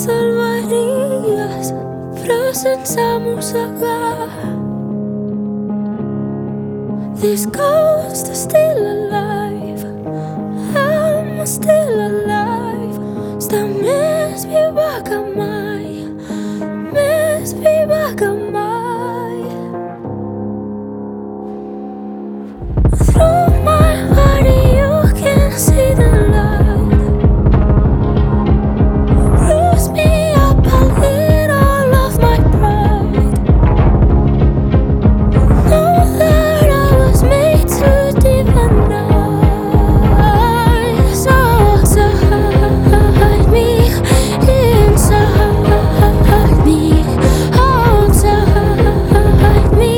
salvaries, però sense mossegar. This ghost is still alive, I'm still alive. Està més viva que mai, més viva que mai. Through my body you can see the light. Bruise me up, I'll eat all of my pride. Know that I was made to deny. So outside me, inside me, outside me,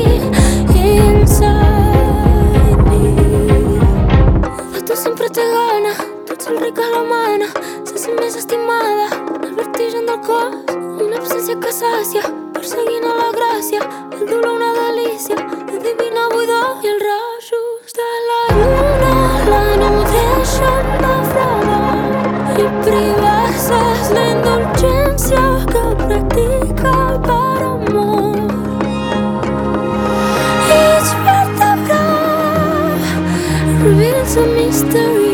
inside me. Tu sempre te gana, tu ets el ric a la mana, se sent més estimada, el vertigen del cos, una absència que sàcia, perseguint a la gràcia, el dolor una delícia, la divina buidor i els rajos de la lluna la nodreixen de fredor i privar-se és la indulgència que practica per amor. Each vertebra reveals a mystery.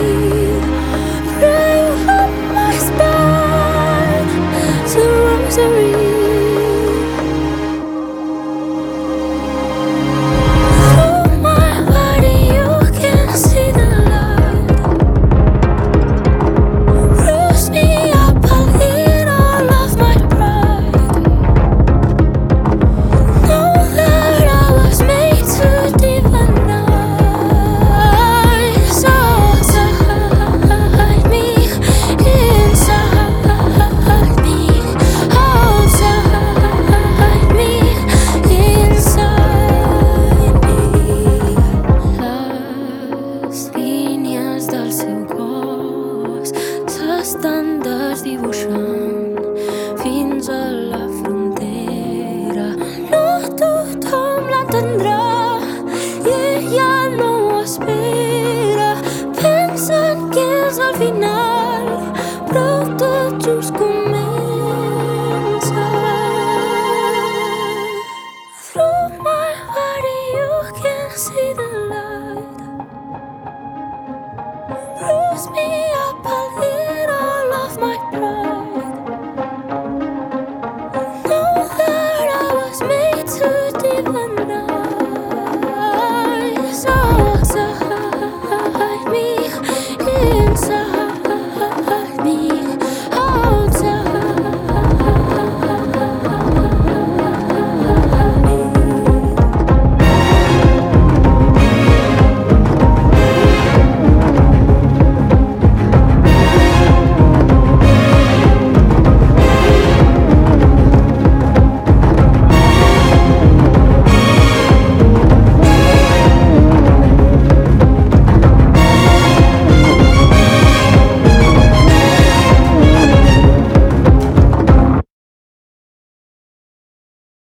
Pray on my spine, it's a rosary. Through my body you can see the light. Bruise me up, I'll eat all of my pride. Know that I was made to deny. So outside me, inside me, outside me, inside me. Les línies del seu cos s'estan desdibuixant fins a